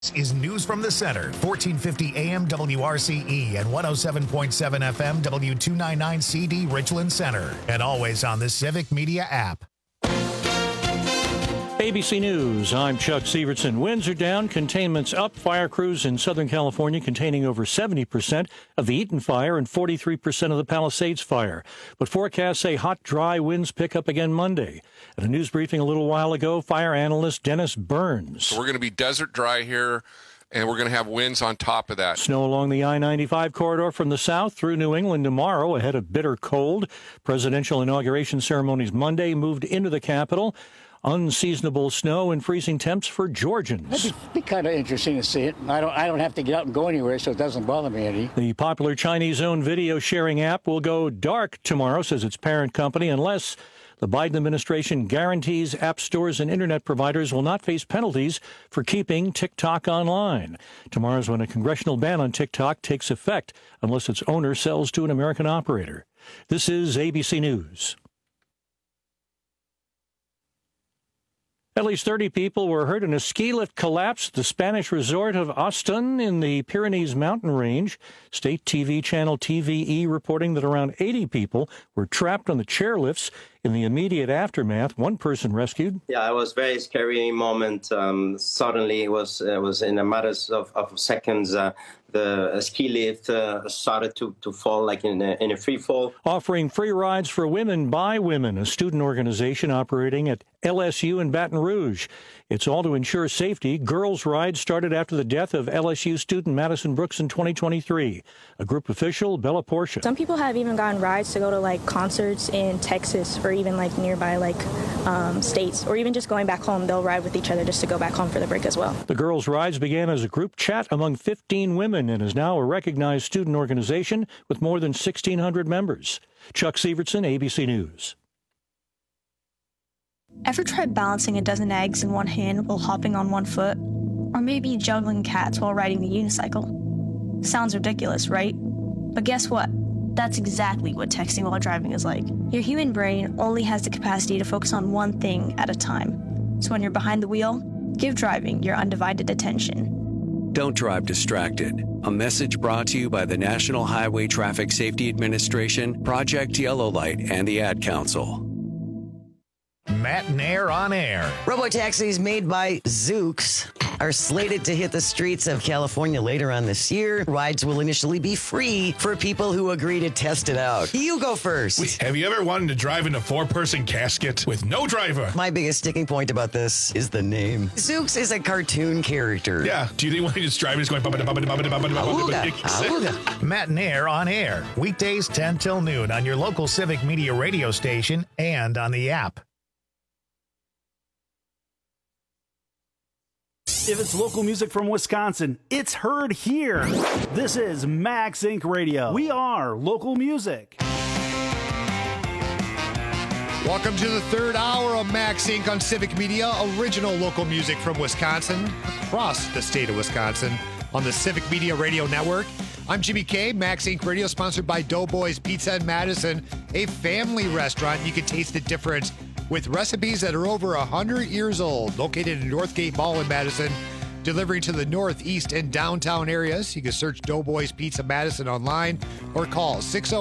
This is News from the Center, 1450 AM WRCE and 107.7 FM W299CD Richland Center, and always on the Civic Media app. ABC News, I'm Chuck Sievertson. Winds are down, containment's up. Fire crews in Southern California containing over 70% of the Eaton fire and 43% of the Palisades fire. But forecasts say hot, dry winds pick up again Monday. At a news briefing a little while ago, fire analyst Dennis Burns. So we're going to be desert dry here, and we're going to have winds on top of that. Snow along the I-95 corridor from the south through New England tomorrow ahead of bitter cold. Presidential inauguration ceremonies Monday moved into the capital. Unseasonable snow and freezing temps for Georgians. It'd be kind of interesting to see it. I don't have to get out and go anywhere, so it doesn't bother me any. The popular Chinese-owned video sharing app will go dark tomorrow, says its parent company, unless the Biden administration guarantees app stores and internet providers will not face penalties for keeping TikTok online. Tomorrow's when a congressional ban on TikTok takes effect, unless its owner sells to an American operator. This is ABC News. At least 30 people were hurt in a ski lift collapse at the Spanish resort of Ostun in the Pyrenees mountain range. State TV channel TVE reporting that around 80 people were trapped on the chairlifts. In the immediate aftermath, one person rescued. Yeah, it was a very scary moment. Suddenly, it was in a matter of seconds. The ski lift started to fall like in a free fall. Offering free rides for women by women, a student organization operating at LSU in Baton Rouge. It's all to ensure safety. Girls' Ride started after the death of LSU student Madison Brooks in 2023. A group official, Bella Portia. Some people have even gotten rides to go to like concerts in Texas or even like nearby states, or even just going back home. They'll ride with each other just to go back home for the break as well. The Girls' Rides began as a group chat among 15 women and is now a recognized student organization with more than 1,600 members. Chuck Sievertson, ABC News. Ever tried balancing a dozen eggs in one hand while hopping on one foot? Or maybe juggling cats while riding a unicycle? Sounds ridiculous, right? But guess what? That's exactly what texting while driving is like. Your human brain only has the capacity to focus on one thing at a time. So when you're behind the wheel, give driving your undivided attention. Don't drive distracted. A message brought to you by the National Highway Traffic Safety Administration, Project Yellow Light, and the Ad Council. Matt and Air on Air. Robotaxis made by Zoox are slated to hit the streets of California later on this year. Rides will initially be free for people who agree to test it out. You go first. Wait, have you ever wanted to drive in a four-person casket with no driver? My biggest sticking point about this is the name. Zoox is a cartoon character. Yeah. Do you think when he's driving, he's going... Matt and Air on Air. Weekdays 10 till noon on your local Civic Media radio station and on the app. If it's local music from Wisconsin, it's heard here. This is Max Inc. Radio. We are local music. Welcome to the third hour of Max Inc. on Civic Media, original local music from Wisconsin, across the state of Wisconsin, on the Civic Media Radio Network. I'm Jimmy K. Max Inc. Radio, sponsored by Doughboys Pizza in Madison, a family restaurant. You can taste the difference with recipes that are over 100 years old, located in Northgate Mall in Madison, delivering to the northeast and downtown areas. You can search Doughboys Pizza Madison online or call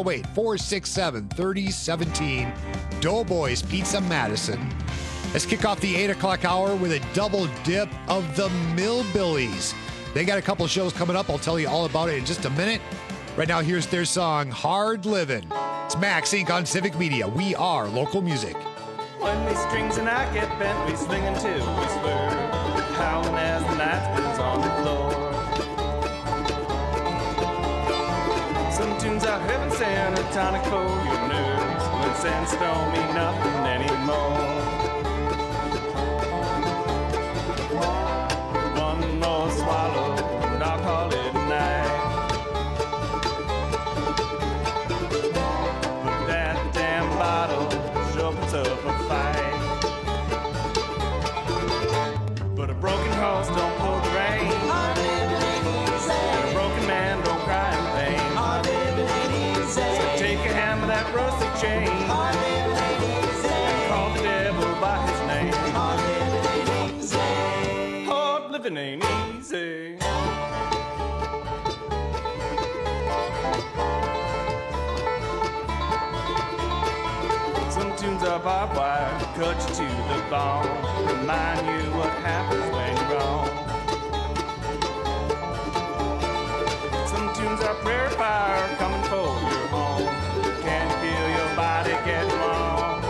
608-467-3017. Doughboys Pizza Madison. Let's kick off the 8 o'clock hour with a double dip of the Millbillies. They got a couple of shows coming up. I'll tell you all about it in just a minute. Right now, here's their song, Hard Livin'. It's Max Inc. on Civic Media. We are local music. When these strings and I get bent, we swing until we swerve, howling as the night spins on the floor. Some tunes are heaven sent, a tonic for your nerves, when sense don't mean nothing anymore. One more swallow, and I'll call it a night. But that damn bottle sure puts up a fight. But a broken horse don't pull the rein, and a broken man don't cry in vain. So take a hammer, that rusty chain, and call the devil by his name. Hard living ain't easy. easy. Some tunes are barbed wire, cut you to the bone, remind you what happens when you're wrong. Some tunes are prayer fire, coming for your home. Can you feel your body get warm?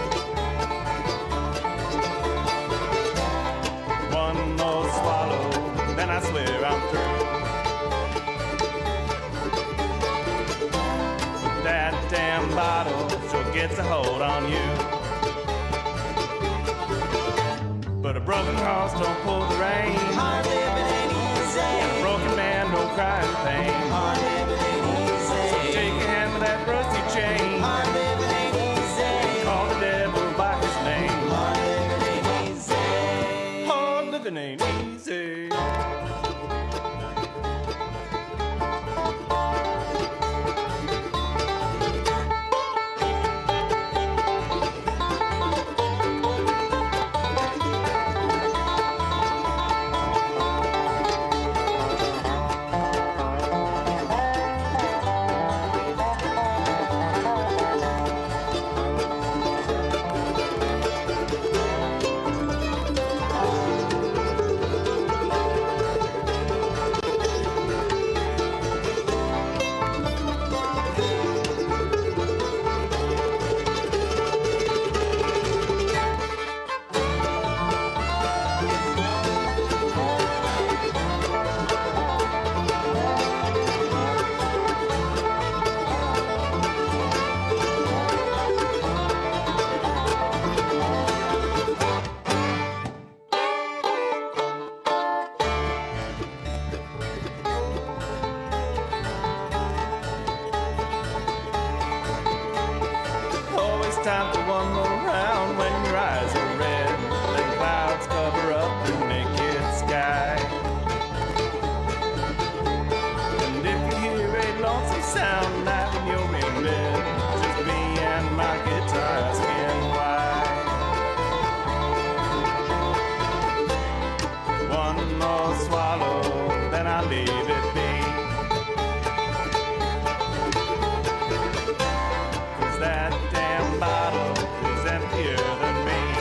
One more swallow, then I swear I'm through. That damn bottle sure gets a hold on you. But a broken horse don't pull the rein. Hard living ain't easy. And a broken man don't cry in pain. Hard living ain't easy. So take a hand with that rusty chain. Hard living ain't easy. And call the devil by his name. Hard living ain't easy. Hard living ain't easy. Time for one more round when your eyes are red. The clouds cover up the naked sky. And if you hear a lonesome sound like when you're in bed, just me and my guitar asking why. One more swallow, then I'll leave it be. That damn bottle is emptier than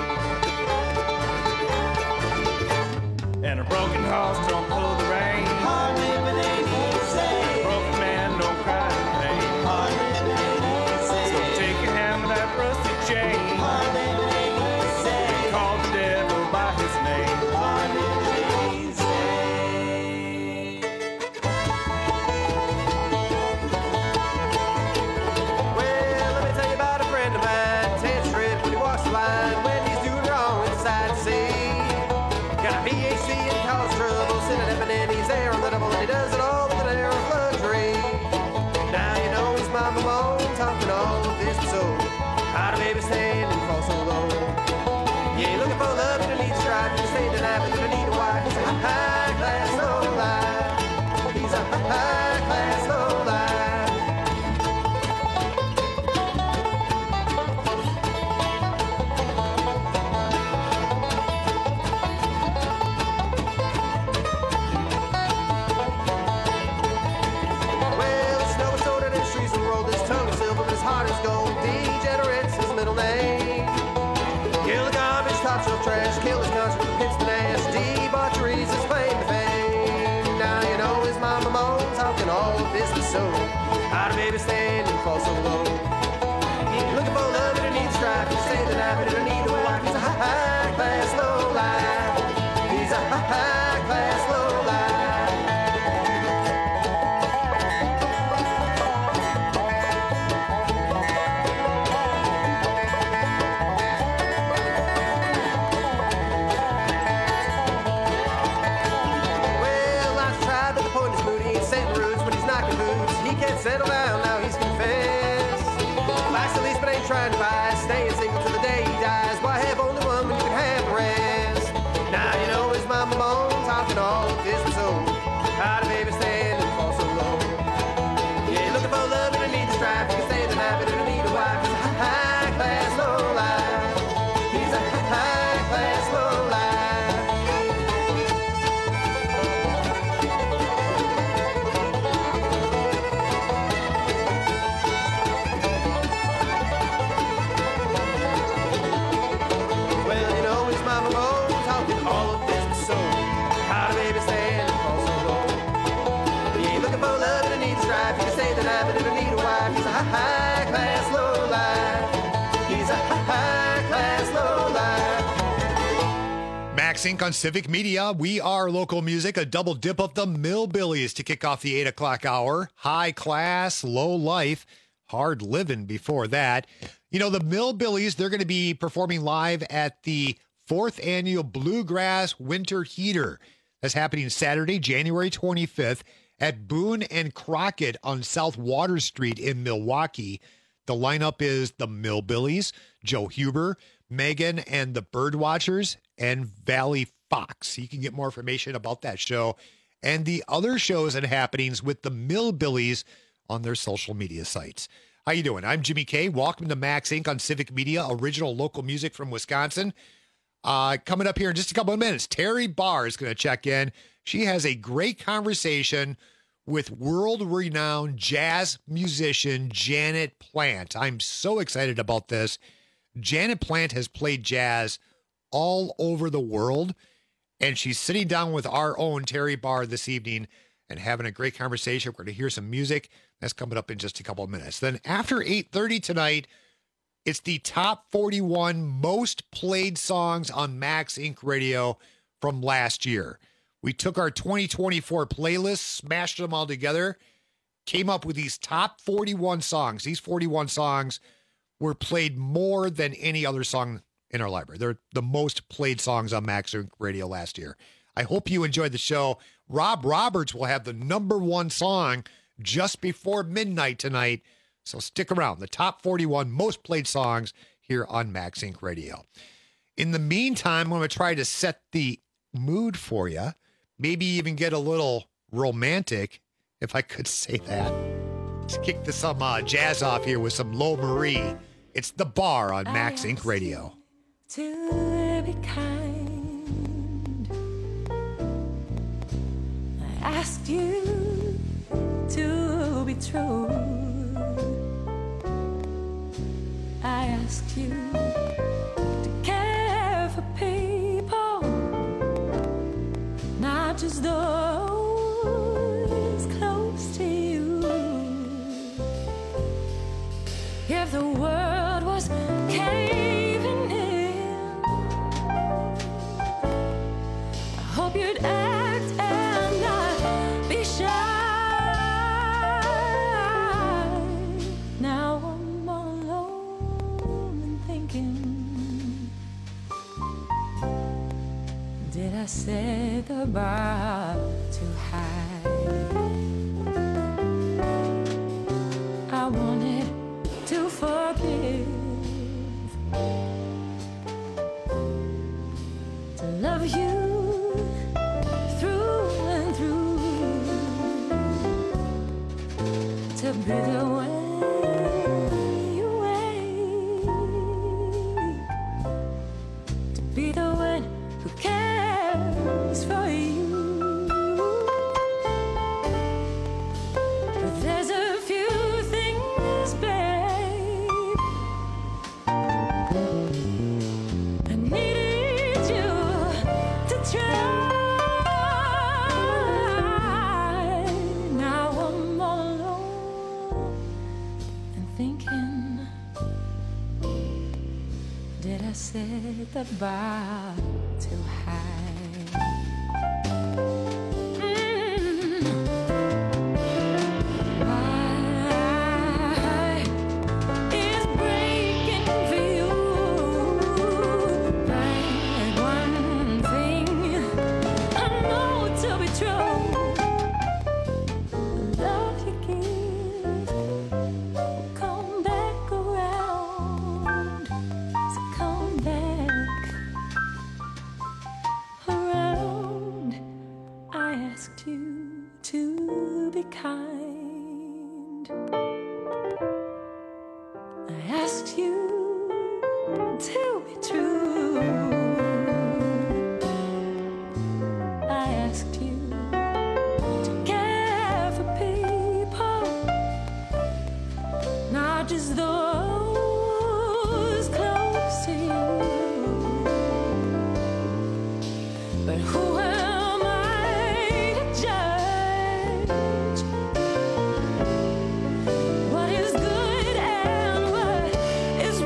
me. And a broken horse don't pull the rein. Hard living ain't easy. A broken man don't cry in pain. Hard living ain't easy. So take a hand with that rusty chain. Hard living ain't easy. Call the devil by his name. Hard living ain't easy. He does it all with an air of luxury. Now you know his mama moans, talking all of this so how do baby stand and fall so low? Yeah, looking for love in a neat stripe, you say that I but I need a wife. He's a high class low life. He's a high class low life. Trash, kill his country, hits the nasty, debaucheries, his claim to fame. Now you know his mama moans, talking all of this is so. How do baby stand and fall so low? Looking for love in a neat stripe, you say that I better need a wife. He's a high class low life. He's a high class low life. Settle down, now he's confessed. Likes the least but ain't trying to buy. Staying single till the day he dies. Why have only one when you can have the rest? Now you know his mama moans, talking all of this and so. How do baby stand and fall so low? Yeah, looking for love in a neat stripe. You can say that I better need a wife. He's a high class low life. He's a high class low life. Max Inc. on Civic Media. We are local music, a double dip of the Millbillies to kick off the 8 o'clock hour. High class, low life, hard living before that. You know, the Millbillies, they're going to be performing live at the 4th annual Bluegrass Winter Heater. That's happening Saturday, January 25th at Boone and Crockett on South Water Street in Milwaukee. The lineup is the Millbillies, Joe Huber, Megan and the Birdwatchers, and Valley Fox. You can get more information about that show and the other shows and happenings with the Millbillies on their social media sites. How you doing? I'm Jimmy K. Welcome to Max Inc. on Civic Media, original local music from Wisconsin. Coming up here in just a couple of minutes, Terry Barr is going to check in. She has a great conversation with world-renowned jazz musician Janet Plant. I'm so excited about this. Janet Plant has played jazz all over the world, and she's sitting down with our own Terry Barr this evening and having a great conversation. We're going to hear some music. That's coming up in just a couple of minutes. Then after 8:30 tonight, it's the top 41 most played songs on Max Inc. Radio from last year. We took our 2024 playlist, smashed them all together, came up with these top 41 songs. These 41 songs were played more than any other song in our library. They're the most played songs on Max Inc. Radio last year. I hope you enjoyed the show. Rob Roberts will have the number one song just before midnight tonight. So stick around. The top 41 most played songs here on Max Inc. Radio. In the meantime, I'm going to try to set the mood for you. Maybe even get a little romantic, if I could say that. Let's kick some jazz off here with some Lo Marie. It's The Bar on Max Inc. Radio. To be kind, I asked you to be true. I asked you to care for people, not just those close to you. If the world was caving in, I hope you'd act and not be shy. Now I'm all alone and thinking, did I set the bar too high? I wanted to forgive, to love you through and through, to be there when you wake, to be the one who cares for you. But there's a few things, babe, I needed you to try. Now I'm all alone and thinking, did I set the bar too high? Why is breaking for you like one thing I know to be true? The love you give will come back around, so come back around. I asked you to be kind. I asked you to be true. I asked you to care for people, not just those close to you. But who am I to judge what is good and what is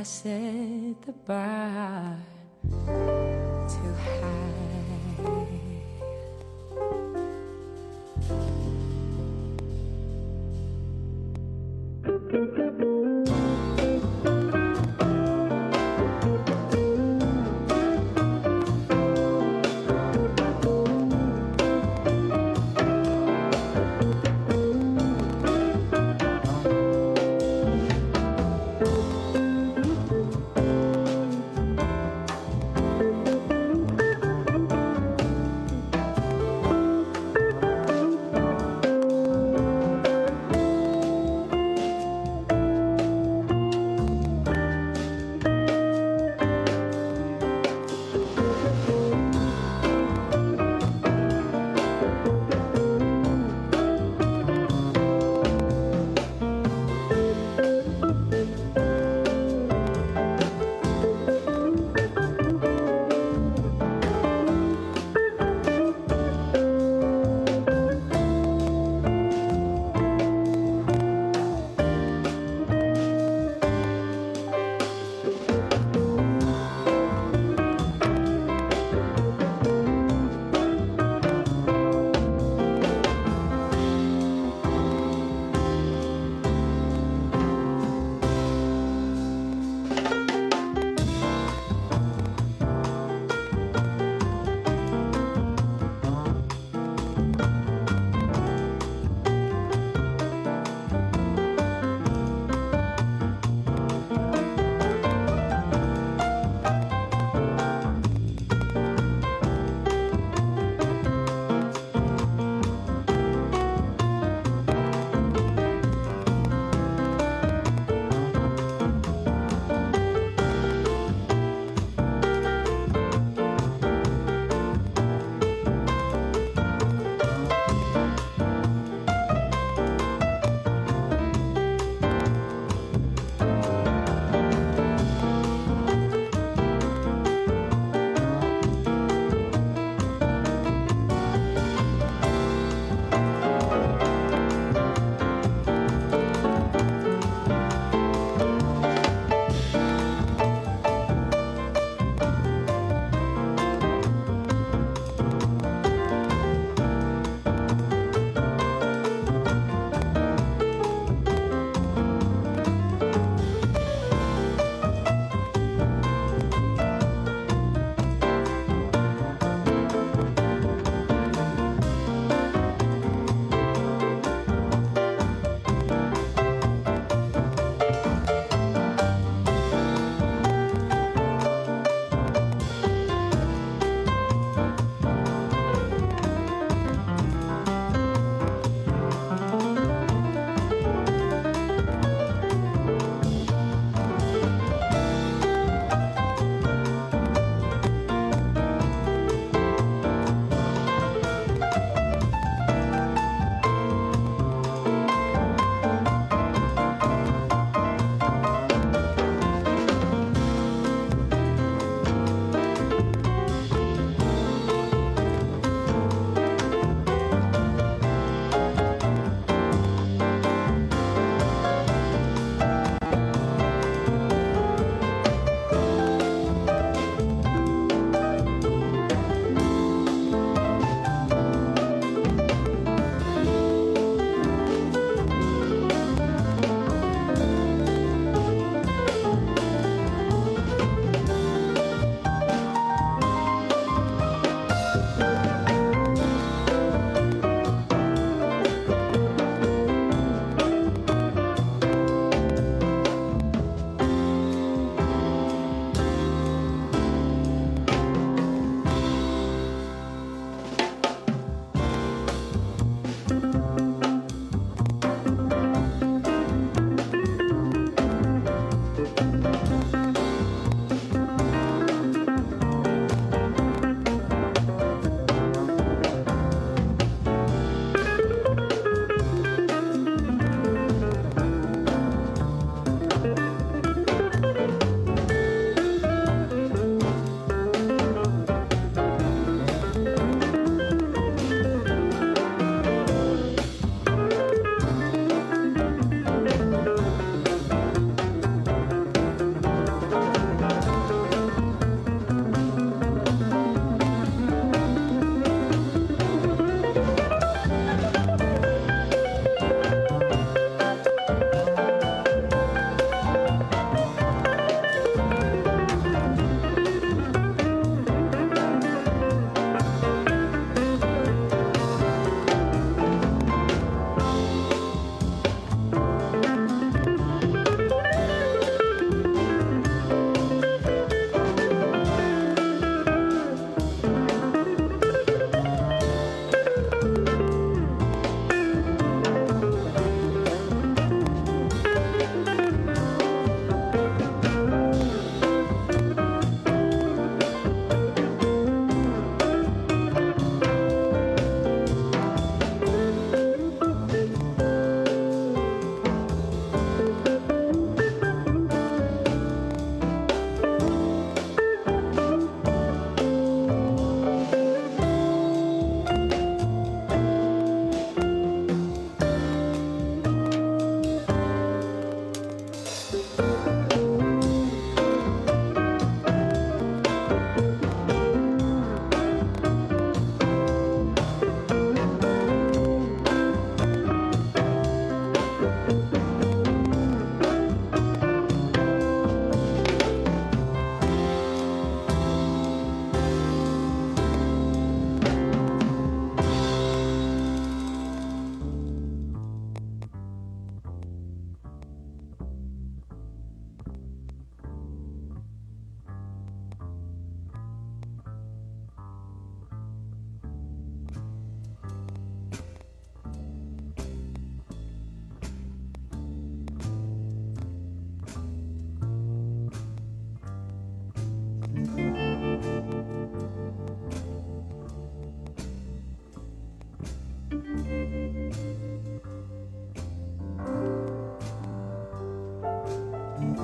set the bar too high.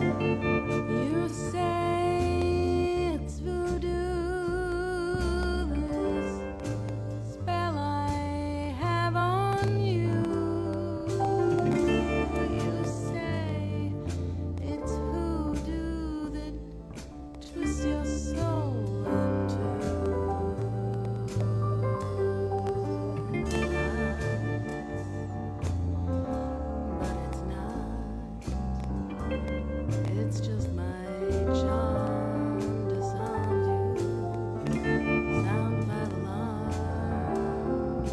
You say it's voodoo, this spell I have on you. You say it's hoodoo that twists your soul into it's just my charm disarms you. Sound my alarms.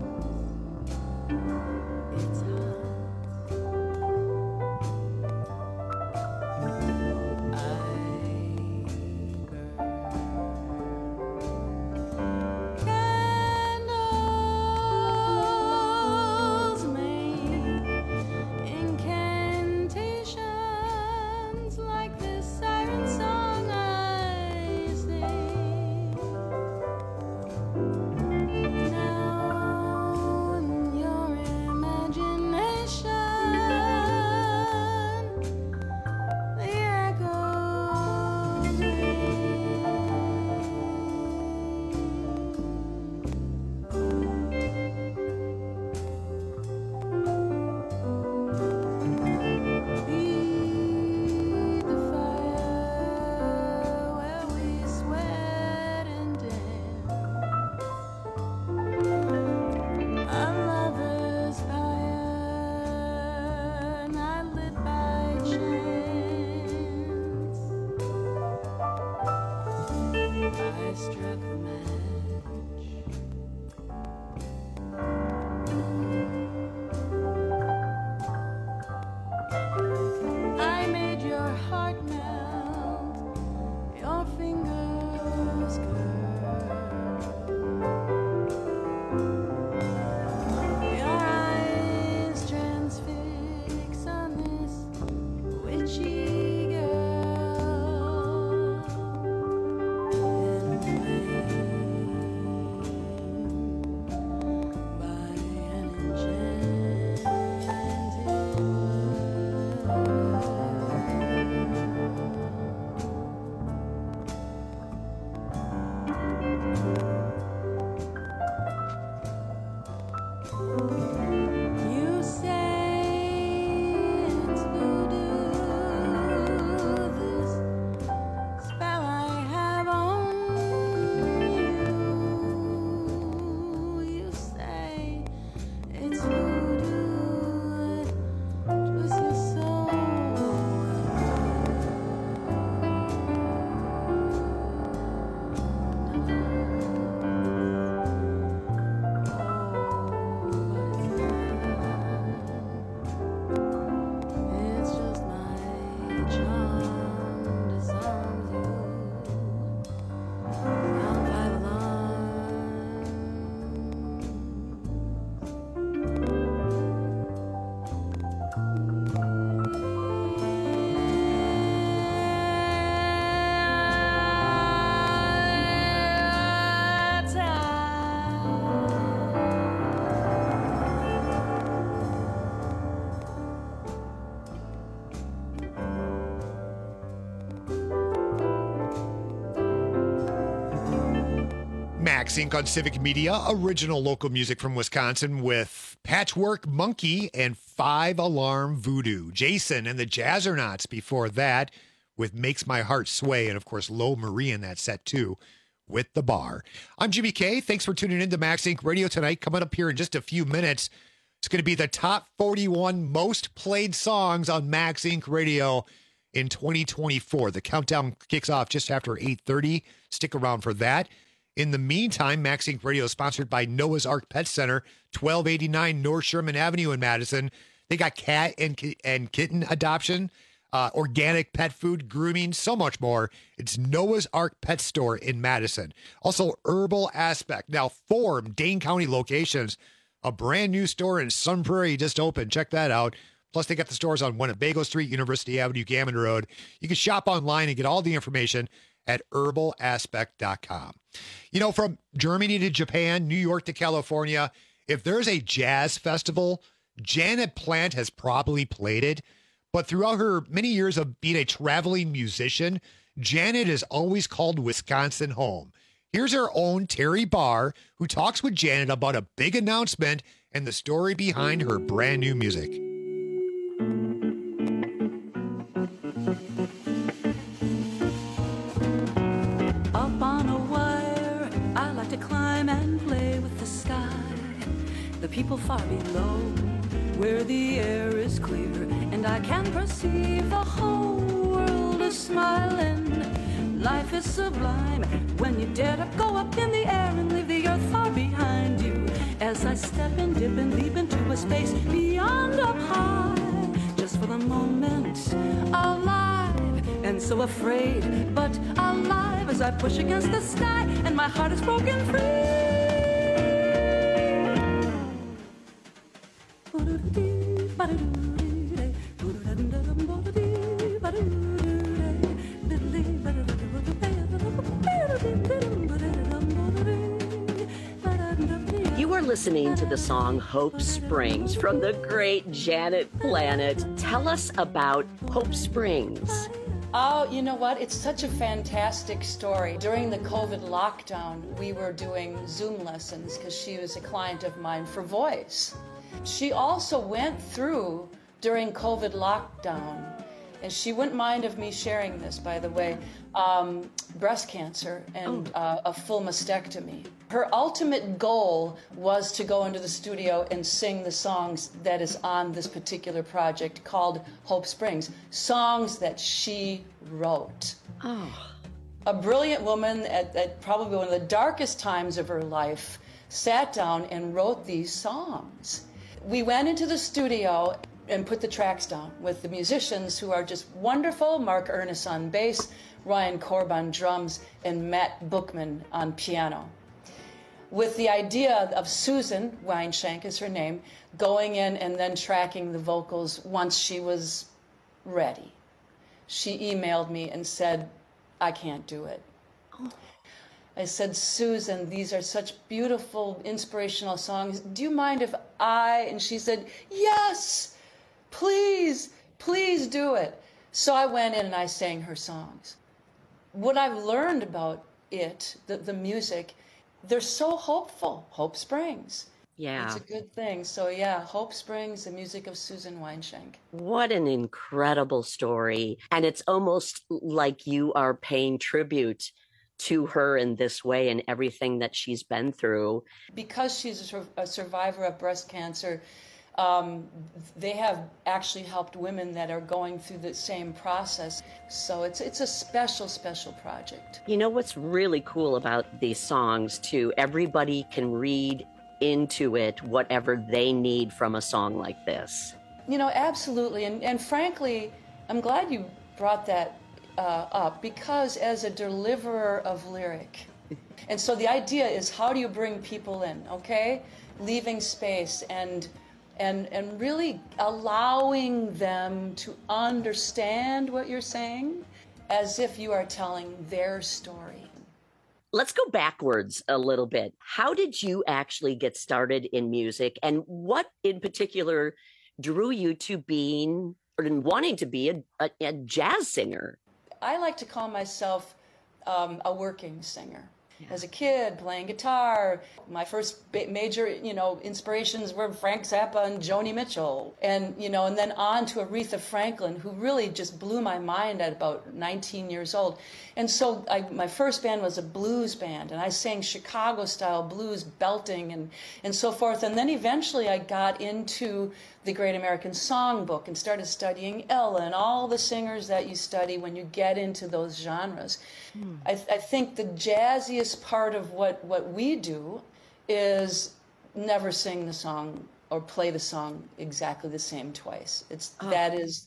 It's hot. I burn candles made incantations like this siren song I sing. Now in your imagination, the echoes feed the fire where we sweat and dance. A lover's fire, not lit by chance. I struck a match. I made your heart melt, your fingers curl, your eyes transfix on this witchy girl, and by an enchanted You say it's voodoo, this spell I have on you. You say it's voodoo that twists your soul. It's just my charm disarms you. Bound by the Max Inc. on Civic Media, original local music from Wisconsin with Patchwork Monkey and 5 Alarm Voodoo. Jason and the Jazzernauts before that with Makes My Heart Sway, and of course Lo Marie in that set too with The Bar. I'm Jimmy K. Thanks for tuning in to Max Inc. Radio tonight. Coming up here in just a few minutes, it's going to be the top 41 most played songs on Max Inc. Radio in 2024. The countdown kicks off just after 8:30. Stick around for that. In the meantime, Max Inc. Radio is sponsored by Noah's Ark Pet Center, 1289 North Sherman Avenue in Madison. They got cat and kitten adoption, organic pet food, grooming, so much more. It's Noah's Ark Pet Store in Madison. Also, Herbal Aspect. Now, 4 Dane County locations. A brand new store in Sun Prairie just opened. Check that out. Plus, they got the stores on Winnebago Street, University Avenue, Gammon Road. You can shop online and get all the information at herbalaspect.com. You know, from Germany to Japan, New York to California, if there's a jazz festival, Janet Plant has probably played it. But throughout her many years of being a traveling musician, Janet has always called Wisconsin home. Here's our own Terry Barr, who talks with Janet about a big announcement and the story behind her brand new music. Up on a wire, I like to climb and play with the sky. The people far below, where the air is clear, and I can perceive the whole world is smiling. Life is sublime when you dare to go up in the air and leave the earth far behind you. As I step and dip and leap into a space beyond up high, just for the moment, alive and so afraid, but alive as I push against the sky and my heart is broken free. You are listening to the song Hope Springs from the great Janet Planet. Tell us about Hope Springs. Oh, you know what? It's such a fantastic story. During the COVID lockdown, we were doing Zoom lessons because she was a client of mine for voice. She also went through, during COVID lockdown, and she wouldn't mind of me sharing this, by the way, breast cancer and a full mastectomy. Her ultimate goal was to go into the studio and sing the songs that is on this particular project called Hope Springs, songs that she wrote. A brilliant woman at probably one of the darkest times of her life sat down and wrote these songs. We went into the studio and put the tracks down with the musicians who are just wonderful. Mark Ernest on bass, Ryan Korb on drums, and Matt Bookman on piano. With the idea of Susan Weinshank is her name, going in and then tracking the vocals once she was ready. She emailed me and said, I can't do it. I said, Susan, these are such beautiful, inspirational songs. Do you mind if and she said, yes, please do it. So I went in and I sang her songs. What I've learned about it, the music, they're so hopeful. Hope Springs. Yeah. It's a good thing. So yeah, Hope Springs, the music of Susan Weinshank. What an incredible story. And it's almost like you are paying tribute to her in this way and everything that she's been through. Because she's a survivor of breast cancer, they have actually helped women that are going through the same process. So it's a special, special project. You know what's really cool about these songs, too? Everybody can read into it whatever they need from a song like this. You know, absolutely. And frankly, I'm glad you brought that up, because as a deliverer of lyric, and so the idea is, how do you bring people in, okay? Leaving space and really allowing them to understand what you're saying as if you are telling their story. Let's go backwards a little bit. How did you actually get started in music, and what in particular drew you to being or wanting to be a jazz singer? I like to call myself a working singer. As a kid, playing guitar, my first major, inspirations were Frank Zappa and Joni Mitchell. And, and then on to Aretha Franklin, who really just blew my mind at about 19 years old. And so my first band was a blues band, and I sang Chicago-style blues, belting and so forth. And then eventually I got into the Great American Songbook and started studying Ella and all the singers that you study when you get into those genres. I think the jazziest part of what we do is never sing the song or play the song exactly the same twice. That is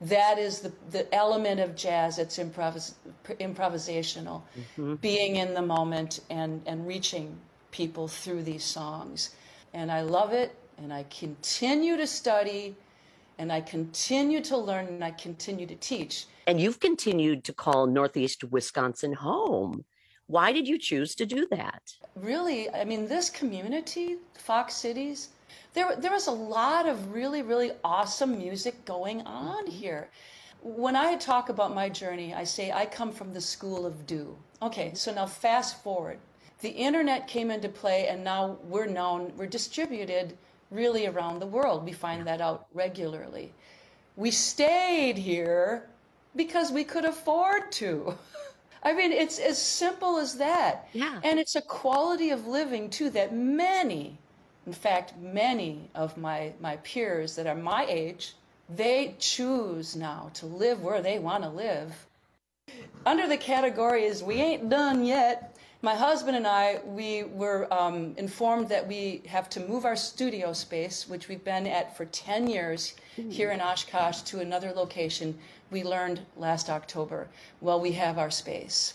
the element of jazz. It's improvisational, being in the moment and reaching people through these songs. And I love it, and I continue to study, and I continue to learn, and I continue to teach. And you've continued to call Northeast Wisconsin home. Why did you choose to do that? Really, I mean, this community, Fox Cities, There was a lot of really, really awesome music going on here. When I talk about my journey, I say I come from the school of do. Okay, so now fast forward. The internet came into play, and now we're distributed really around the world. We find that out regularly. We stayed here because we could afford to. I mean, it's as simple as that. Yeah. And it's a quality of living, too, that many of my peers that are my age, they choose now to live where they want to live. Under the category is we ain't done yet. My husband and I, we were informed that we have to move our studio space, which we've been at for 10 years here in Oshkosh, to another location. We learned last October. Well, we have our space.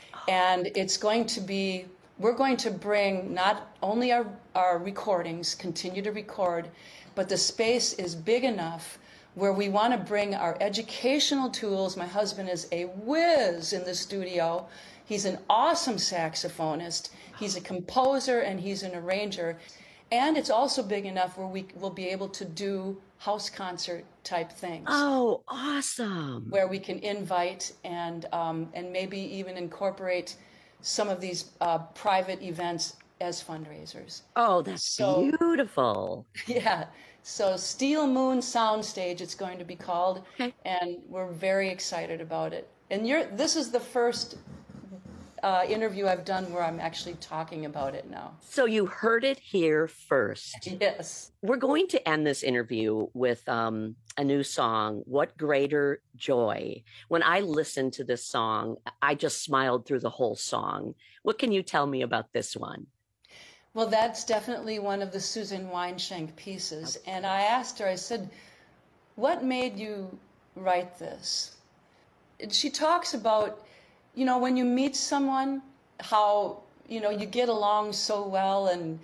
And it's going to be, we're going to bring not only our recordings, continue to record, but the space is big enough where we want to bring our educational tools. My husband is a whiz in the studio. He's an awesome saxophonist. He's a composer and he's an arranger. And it's also big enough where we will be able to do house concert type things. Oh, awesome. Where we can invite and maybe even incorporate some of these private events as fundraisers. Oh, that's beautiful. Yeah. So Steel Moon Soundstage, it's going to be called. Okay. And we're very excited about it. And this is the first interview I've done where I'm actually talking about it now. So you heard it here first. Yes. We're going to end this interview with a new song, What Greater Joy. When I listened to this song, I just smiled through the whole song. What can you tell me about this one? Well, that's definitely one of the Susan Weinschenk pieces. And I asked her, I said, what made you write this? And she talks about, you know, when you meet someone, how, you know, you get along so well and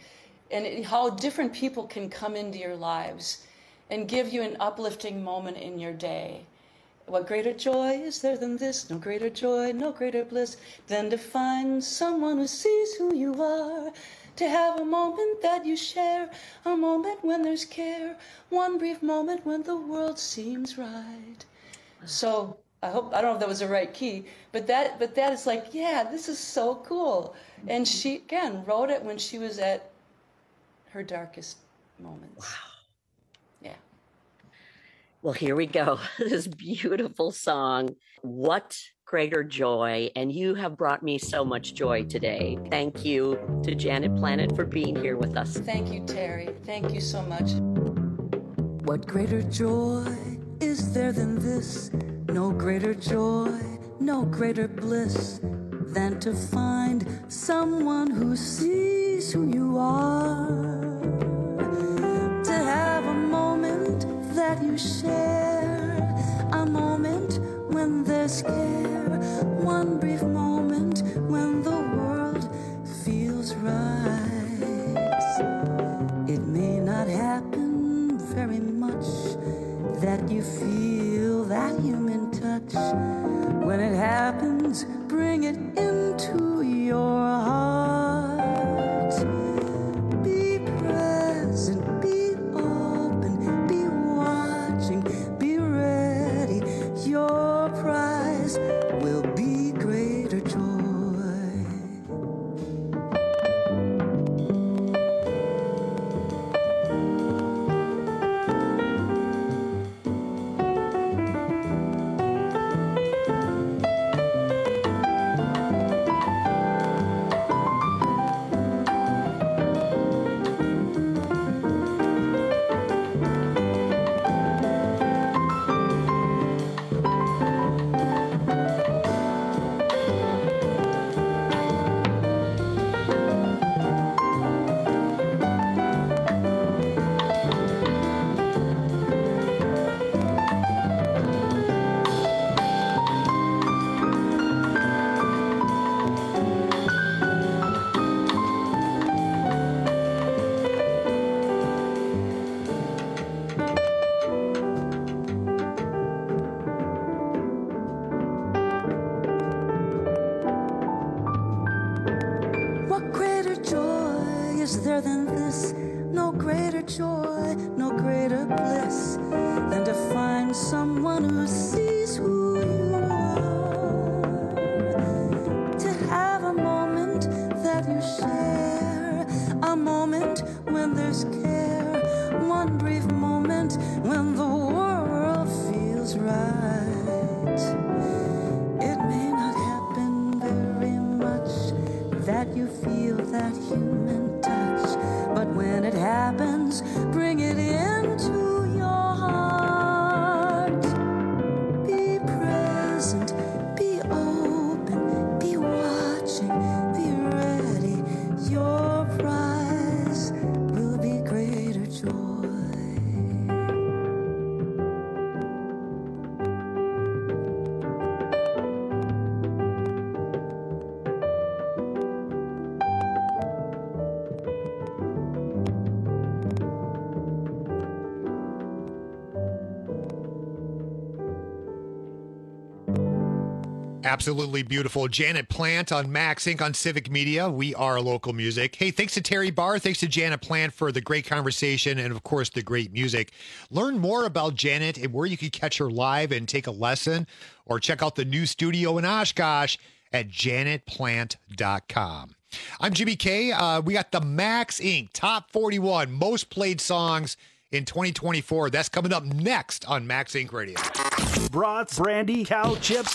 how different people can come into your lives and give you an uplifting moment in your day. What greater joy is there than this? No greater joy, no greater bliss than to find someone who sees who you are. To have a moment that you share, a moment when there's care, one brief moment when the world seems right. So I don't know if that was the right key, but that is like, yeah, this is so cool. And she, again, wrote it when she was at her darkest moments. Wow. Yeah. Well, here we go. This beautiful song, What Greater Joy. And you have brought me so much joy today. Thank you to Janet Planet for being here with us. Thank you, Terry. Thank you so much. What greater joy is there than this? No greater joy, no greater bliss than to find someone who sees who you are. To have a moment that you share, a moment when there's care, one brief moment when the world feels right. It may not happen very much that you feel that human touch. When it happens, bring it into your heart. Be present, be open, be watching, be ready. Your prize will be greater joy. What greater joy is there than this? no greater joy, no greater bliss than to find someone who sees who you are. To have a moment that you share, a moment when there's care, one brief moment when the world feels right. It may not happen very much that you feel that human touch, but when it happens, bring it into your heart. Be present, be open, be watching, be ready. Your prize will be greater joy. Absolutely beautiful. Janet Plant on Max Inc. on Civic Media. We are local music. Hey, thanks to Terry Barr. Thanks to Janet Plant for the great conversation and, of course, the great music. Learn more about Janet and where you can catch her live and take a lesson, or check out the new studio in Oshkosh at janetplant.com. I'm Jimmy K. We got the Max Inc. Top 41 most played songs in 2024. That's coming up next on Max Inc. Radio. Brats, brandy, cow chips,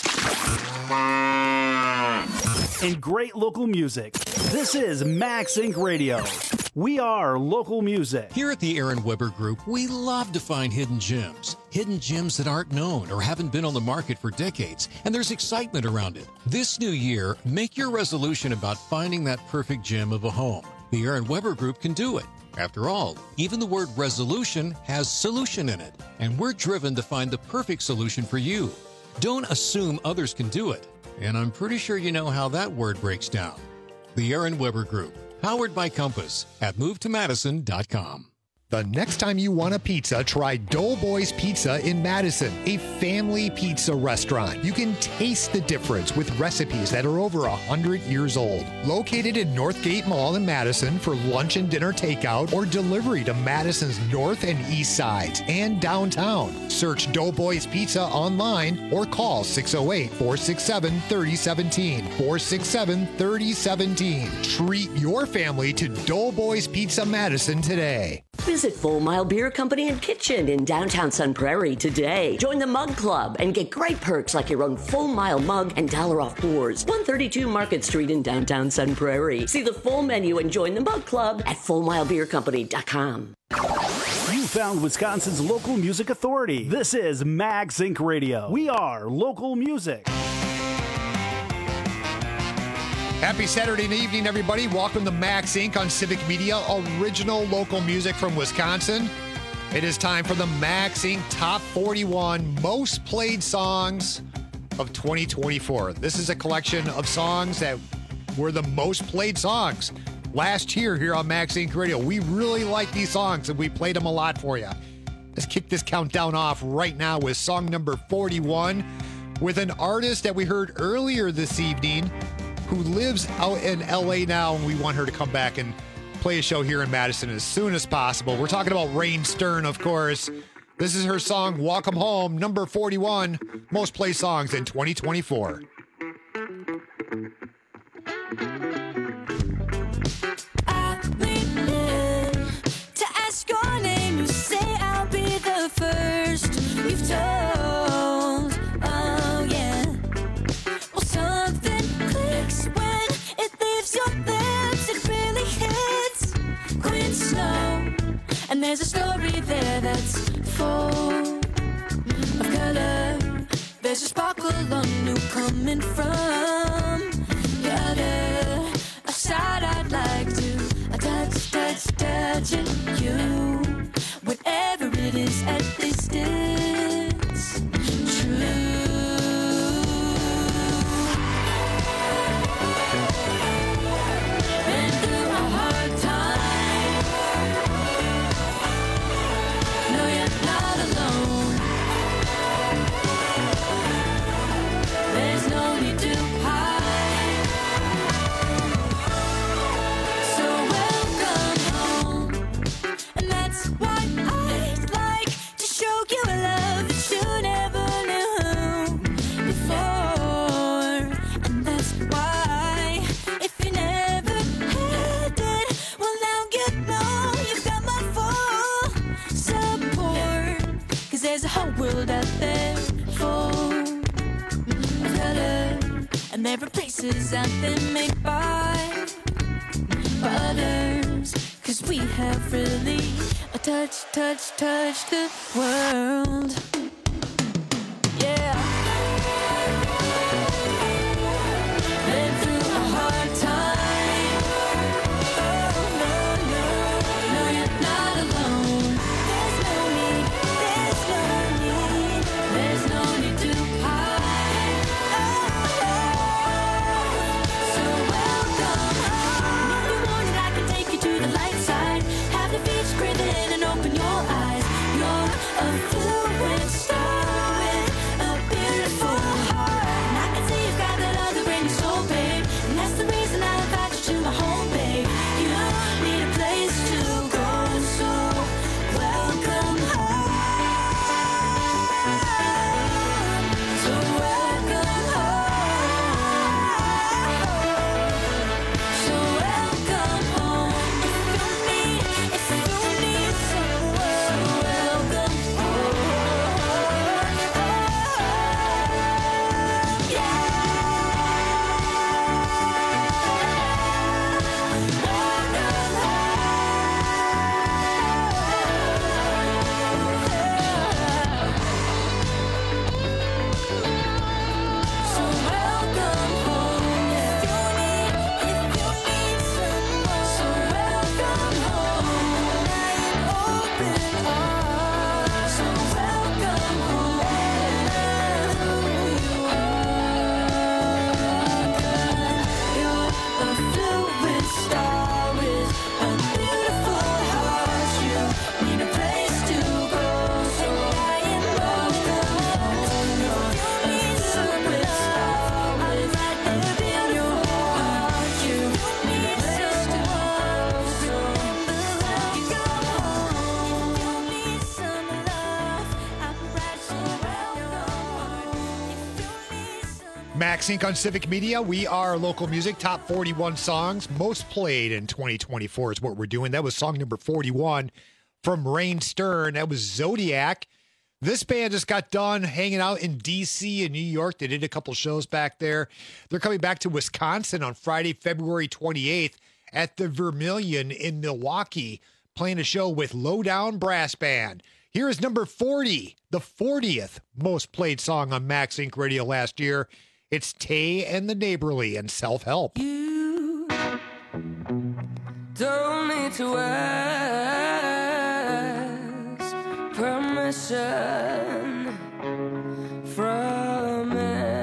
and great local music. This is Max Inc. Radio. We are local music. Here at the Aaron Weber Group, we love to find hidden gems that aren't known or haven't been on the market for decades, and there's excitement around it. This new year, make your resolution about finding that perfect gem of a home. The Aaron Weber Group can do it. After all, even the word resolution has solution in it, and we're driven to find the perfect solution for you. Don't assume others can do it, and I'm pretty sure you know how that word breaks down. The Aaron Weber Group, powered by Compass at movetomadison.com. The next time you want a pizza, try Doughboys Pizza in Madison, a family pizza restaurant. You can taste the difference with recipes that are over 100 years old. Located in Northgate Mall in Madison for lunch and dinner takeout or delivery to Madison's north and east sides and downtown. Search Doughboys Pizza online or call 608-467-3017. 467-3017. Treat your family to Doughboys Pizza Madison today. Visit Full Mile Beer Company and Kitchen in downtown Sun Prairie today. Join the Mug Club and get great perks like your own Full Mile mug and $1 off pours. 132 Market Street in downtown Sun Prairie. See the full menu and join the Mug Club at FullMileBeerCompany.com. You found Wisconsin's local music authority. This is Max Inc. Radio. We are local music. Happy Saturday evening, everybody. Welcome to Max Inc. on Civic Media, original local music from Wisconsin. It is time for the Max Inc. Top 41 most played songs of 2024. This is a collection of songs that were the most played songs last year here on Max Inc. Radio. We really like these songs, and we played them a lot for you. Let's kick this countdown off right now with song number 41 with an artist that we heard earlier this evening who lives out in LA now, and we want her to come back and play a show here in Madison as soon as possible. We're talking about Rain Stern, of course. This is her song, Welcome Home, number 41, most played songs in 2024. I lean in to ask your name. You say I'll be the first you've told. Oh, yeah. Well, something clicks when it leaves your lips. It really hits Queen Snow. And there's a story there that's full of color. There's a sparkle on you coming from the other side. I'd like to touching you. Whatever it is, at least it's true. Been through a hard time. No, you're not alone. There's no need to hide. So welcome home. there are places out there made by others, 'cause we have really touched the world. Yeah. Been through a hard time. Oh, no, you're not alone. There's no need to hide. So welcome home. If you want it, I can take you to the light side. Have the beach, breathe in and open your eyes. You're a fluid star with a beautiful heart. And I can see you've got that other in your soul, babe. And that's the reason I invite you to my home, babe. You need a place to go, so welcome home. So welcome home. So welcome home. If you need someone, so welcome home. So welcome home. If you need someone, so welcome home. Open arms. So welcome home. You're a fluid star with a beautiful heart. You need a place to go, so I am welcome home. You need someone I'm right there in your heart. You need a place to go, so welcome home. You need some love. I'm right there. Max Inc. on Civic Media. We are local music. Top 41 songs most played in 2024 is what we're doing. That was song number 41 from Rain Stern. That was Zodiac. This band just got done hanging out in D.C. and New York. They did a couple shows back there. They're coming back to Wisconsin on Friday, February 28th at the Vermilion in Milwaukee, playing a show with Lowdown Brass Band. Here is number 40, the 40th most played song on Max Inc. Radio last year. It's Tay and the Neighborly and Self-Help. You don't need to ask permission from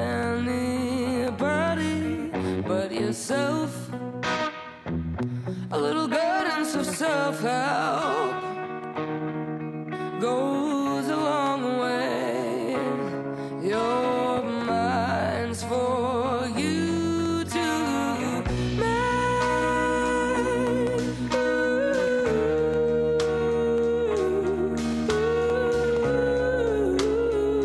anybody but yourself. A little guidance of self-help goes a long way. Your mind's for you to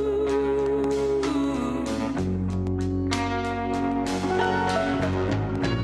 make.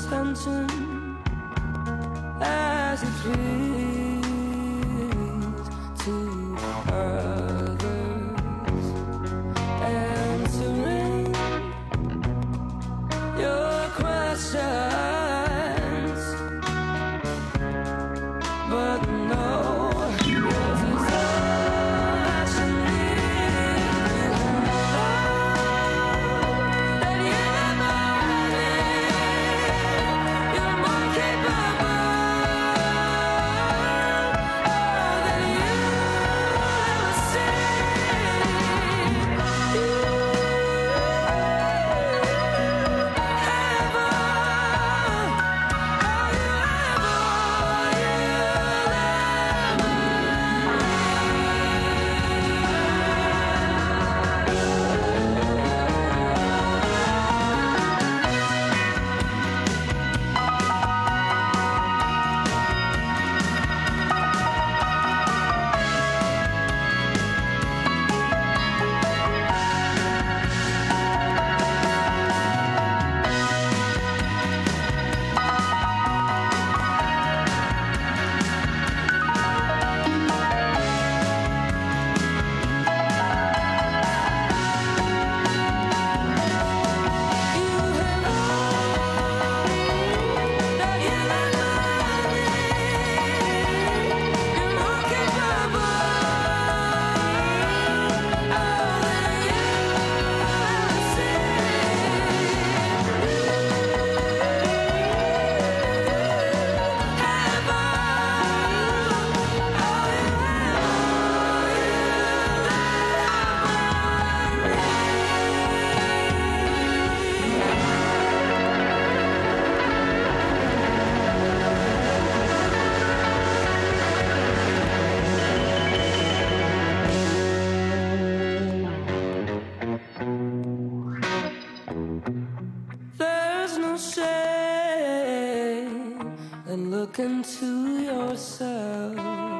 attention as it please to others, answering your questions, but no. There's no shame in looking to yourself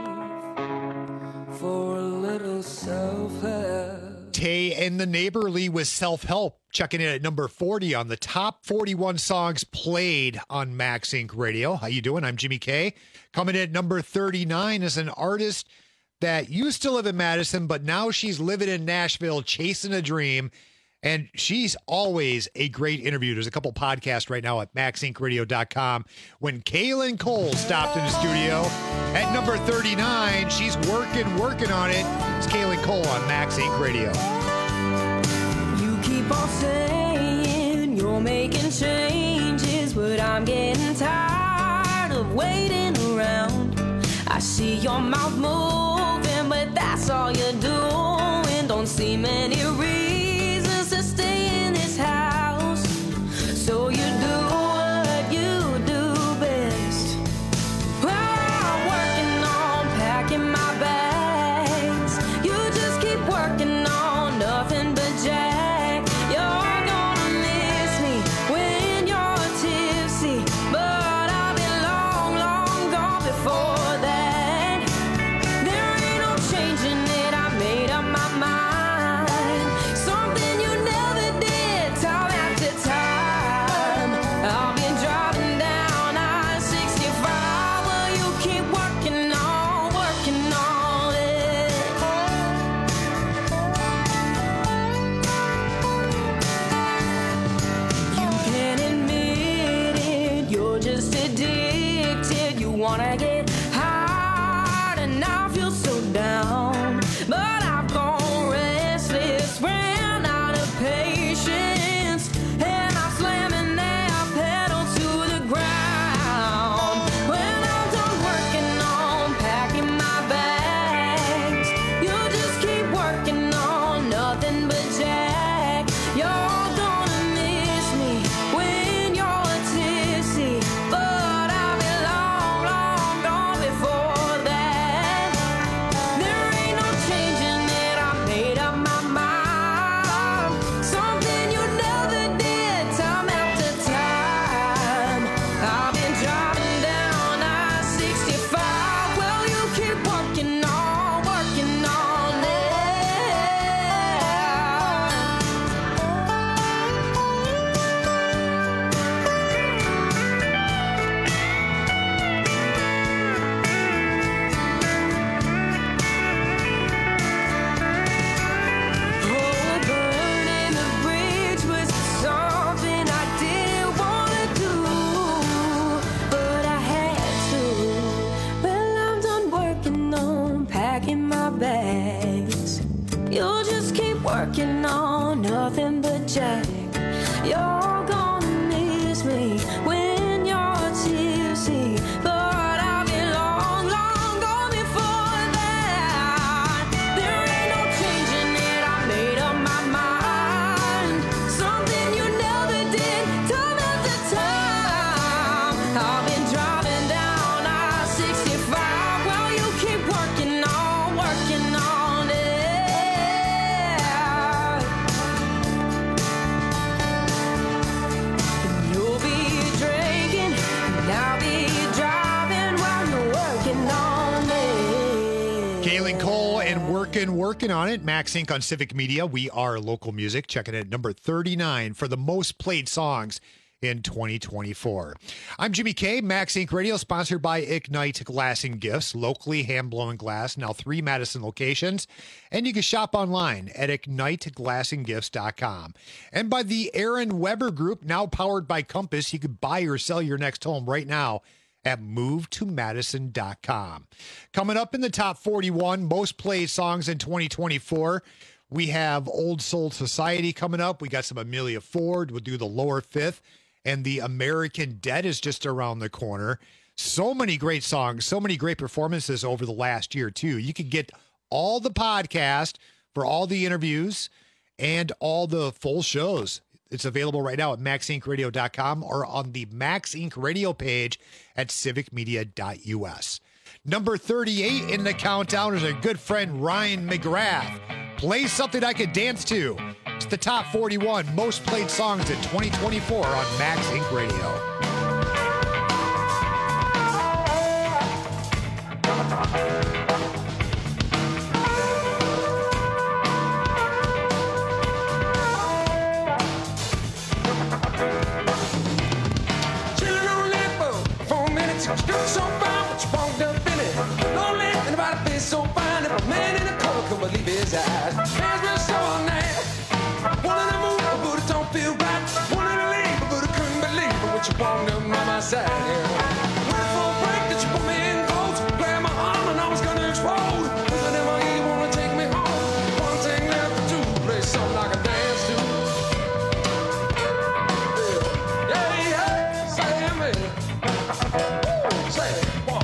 for a little self-help. Tay and the Neighborly with Self-Help, checking in at number 40 on the top 41 songs played on Max Inc. Radio. How you doing? I'm Jimmy K. Coming in at number 39 is an artist that used to live in Madison, but now she's living in Nashville, chasing a dream. And she's always a great interview. There's a couple podcasts right now at maxincradio.com. When Kaylin Cole stopped in the studio at number 39, she's working on it. It's Kaylin Cole on Max Inc. Radio. You keep on saying you're making changes, but I'm getting tired of waiting around. I see your mouth moving, but that's all you're doing. Don't see many reasons to stay in this house, so you do what you do best. Well, I'm working on packing my bags. You just keep working on nothing but Jack. You're gonna miss me when you're tipsy, but I'll be long, long gone before that. There ain't no changing it, I made up my mind. Something you never did, time after time. I'll be driving down I-65 while you keep working on it. You can't admit it, you're just addicted. You wanna get hard and I feel so down, but I've gone restless, ran out of patience, and I'm slamming that pedal to the ground. When I'm done working on packing my bags, you just keep working on nothing but Jack. You're gonna miss me when you're tipsy, but I'll be long, long gone check. You're gonna miss me when you're tipsy, but I'll be long, long gone before that. There ain't no changing it, I made up my mind. Something you never did, time after time. I've been driving down I-65 while you keep working on it. You'll be drinking, and I'll be driving while you're working on it. Galen Cole and working on it. Max Inc. on Civic Media. We are local music. Checking in at number 39 for the most played songs in 2024. I'm Jimmy K. Max Inc. Radio, sponsored by Ignite Glass and Gifts, locally hand-blown glass, now 3 Madison locations. And you can shop online at igniteglassandgifts.com. And by the Aaron Weber Group, now powered by Compass. You can buy or sell your next home right now at movetomadison.com. Coming up in the top 41 most played songs in 2024, we have Old Soul Society coming up. We got some Amelia Ford. We'll do the Lower Fifth. And the American Dead is just around the corner. So many great songs, so many great performances over the last year, too. You can get all the podcast for all the interviews and all the full shows. It's available right now at maxincradio.com or on the Max Inc. radio page at civicmedia.us. Number 38 in the countdown is our good friend Ryan McGrath. Play something I could dance to. It's the top 41 most played songs in 2024 on Max Inc. Radio. Chillin' on that boat for a minute. Still so fine, but you won't up in it. Lonely, anybody feels so fine. If a man in the cold could believe his eyes. Man's real slow on that. Wanted to move, but it don't feel right. Wanted to leave, but I couldn't believe it. What you want up by my side, yeah. Waiting for a break that you put me in close. Grab my arm and I was gonna explode. Cause I never even wanna take me home. One thing left to do, play something like a dance to. Yeah, yeah, say me. Say it, one,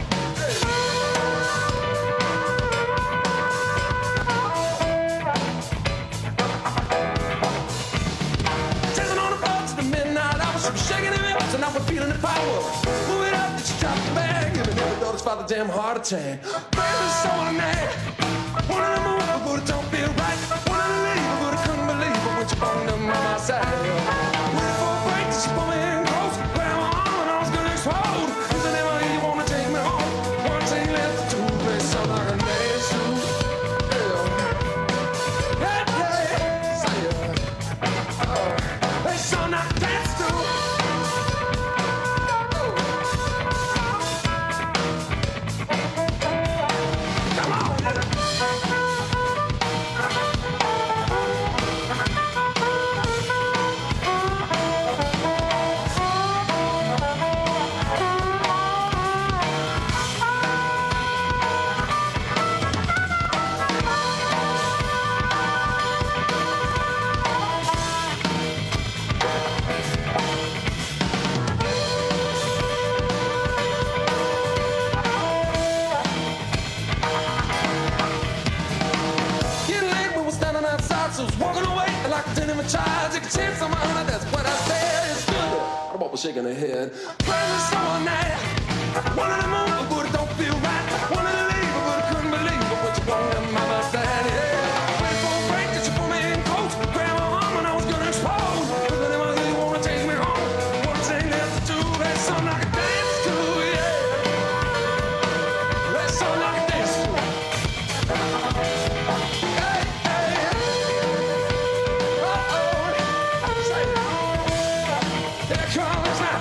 Dancing on the floor to the midnight hour. She was shaking her hips and I was feeling the power. Move it up, that you drop the bag. Give me never thought it's about the damn heart attack. Baby, so I'm mad. Wanted to move, but it don't feel right. Wanted to leave, but I couldn't believe it. When you brought them by my side. Waiting for a break, that you put me in close. Grab my arm and I was gonna explode. Cause I never you wanna take me home. One thing left to do, play something like a dance to. Yeah, yeah, say it. Play something like a dance to. Come on. Getting late, we were standing outside, so I was walking away like a in my child. Take a chance on my honor, that's what I said. It's good. The ball was shaking her head. Crazy summer night. Wanted to move, but it don't feel right. Wanted to leave, but I couldn't believe it. What you want them by my side, yeah. Waiting for a break that you put me in close. Grab my arm and I was gonna explode. Cause I never really wanna take me home. One thing left to do, that's something I can dance to, yeah. That's something I can dance to. Hey, hey, uh-oh, say it. Here comes now.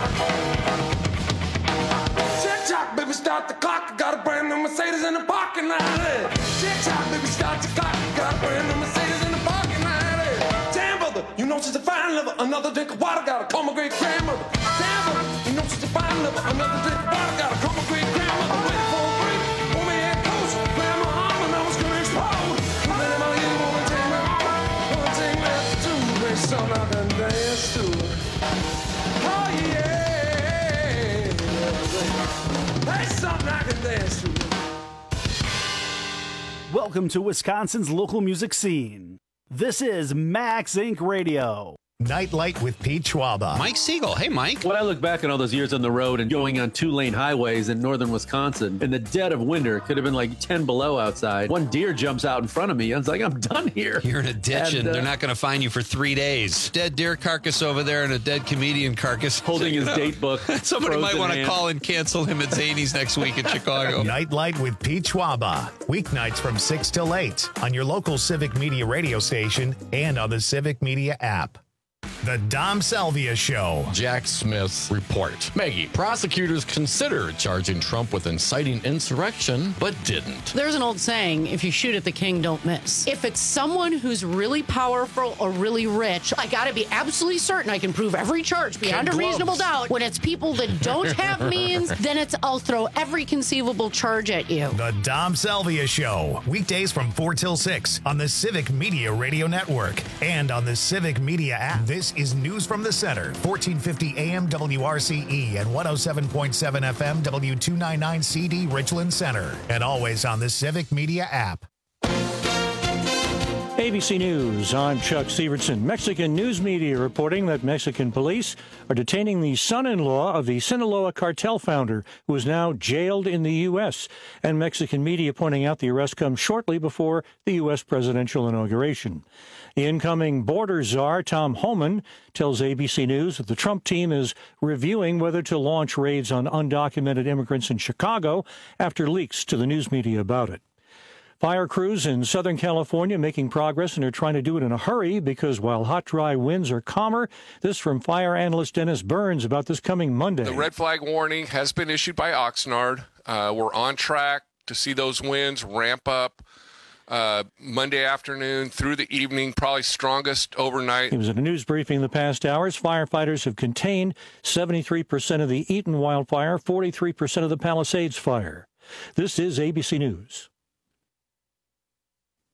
Tick-tock, baby, start the clock. I got a brand new Mercedes in the parking lot. Tick-tock, baby, start the clock. I got a brand new Mercedes in the parking lot. Damn, brother, you know she's a fine lover. Another drink of water, gotta call my great grandmother. Damn, brother, you know she's a fine lover. Another drink of water, gotta call my great grandmother. Waiting for a break, pull me in close. Grab my arm and I was gonna explode. Cause then you wanna take me home. One thing left to do, something I can dance to. Oh yeah, that's something I can dance to. Welcome to Wisconsin's local music scene. This is Max Inc. Radio. Nightlight with Pete Schwaba. Mike Siegel. Hey, Mike. When I look back on all those years on the road and going on 2-lane highways in northern Wisconsin, in the dead of winter, it could have been like 10 below outside. One deer jumps out in front of me. I was like, I'm done here. You're in a ditch and they're not going to find you for 3 days. Dead deer carcass over there and a dead comedian carcass. Holding his date book. Somebody might want to call and cancel him at Zany's next week in Chicago. Nightlight with Pete Schwaba. Weeknights from 6 till 8 on your local Civic Media radio station and on the Civic Media app. The Dom Salvia Show. Jack Smith's report. Maggie, prosecutors considered charging Trump with inciting insurrection, but didn't. There's an old saying, if you shoot at the king, don't miss. If it's someone who's really powerful or really rich, I got to be absolutely certain I can prove every charge beyond a reasonable doubt. When it's people that don't have means, then it's I'll throw every conceivable charge at you. The Dom Salvia Show. Weekdays from 4 till 6 on the Civic Media Radio Network and on the Civic Media app. This is News from the Center, 1450 AM WRCE and 107.7 FM W299 CD Richland Center, and always on the Civic Media app. ABC News, I'm Chuck Severson. Mexican news media reporting that Mexican police are detaining the son-in-law of the Sinaloa cartel founder, who is now jailed in the U.S., and Mexican media pointing out the arrest comes shortly before the U.S. presidential inauguration. The incoming border czar, Tom Homan, tells ABC News that the Trump team is reviewing whether to launch raids on undocumented immigrants in Chicago after leaks to the news media about it. Fire crews in Southern California making progress and are trying to do it in a hurry because while hot, dry winds are calmer, this from fire analyst Dennis Burns about this coming Monday. The red flag warning has been issued by Oxnard. We're on track to see those winds ramp up Monday afternoon through the evening, probably strongest overnight. He was at a news briefing the past hours. Firefighters have contained 73% of the Eaton wildfire, 43% of the Palisades fire. This is ABC News.